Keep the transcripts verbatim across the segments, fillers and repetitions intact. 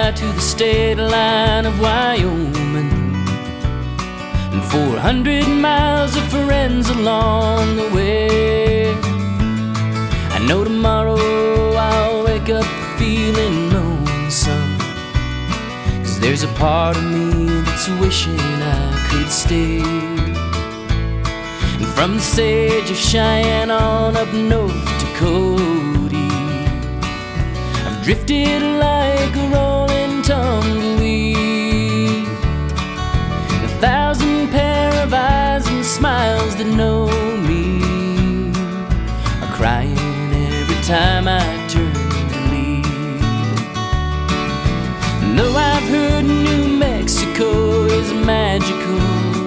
fly to the state line of Wyoming, and four hundred miles of friends along the way. I know tomorrow I'll wake up feeling lonesome, 'cause there's a part of me that's wishing I could stay. And from the sage of Cheyenne on up north to Cody, I've drifted like a rolling tumbleweed. A thousand pair of eyes and smiles that know me are crying every time I turn to leave. And though I've heard New Mexico is magical,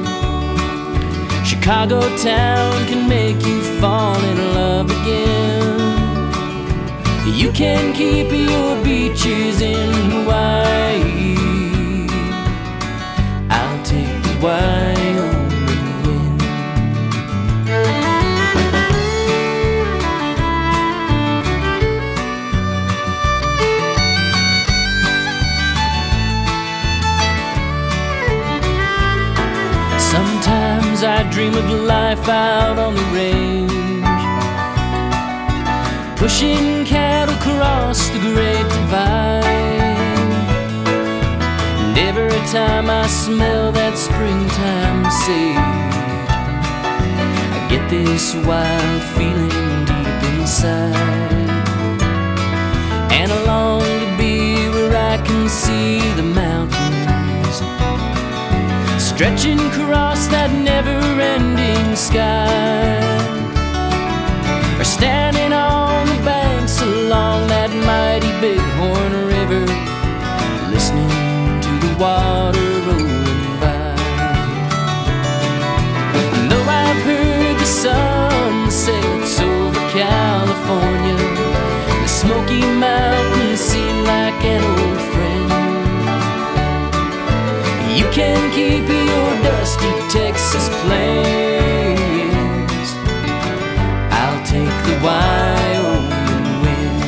Chicago town can make you fall in love again. You can keep your beaches in Hawaii, I'll take the Wyoming wind. Sometimes I dream of life out on the range, pushing cattle across the Great Divide. And every time I smell that springtime sage, I get this wild feeling deep inside. And I long to be where I can see the mountains stretching across that never-ending sky, or standing on the banks along that mighty Bighorn River, listening to the water rolling by. And though I've heard the sun sets over California, the Smoky Mountains seem like an old friend. You can keep your dusty Texas plains, I'll take the Wyoming wind.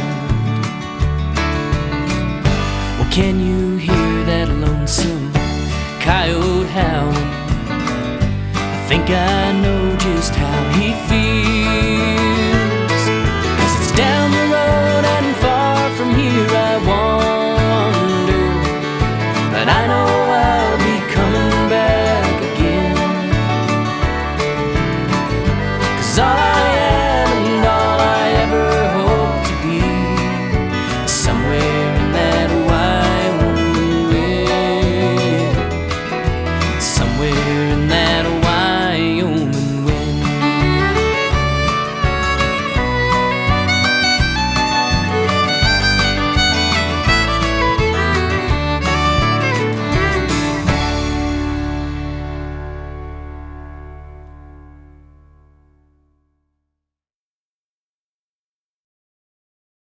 Well, can you hear that lonesome coyote howling? I think I know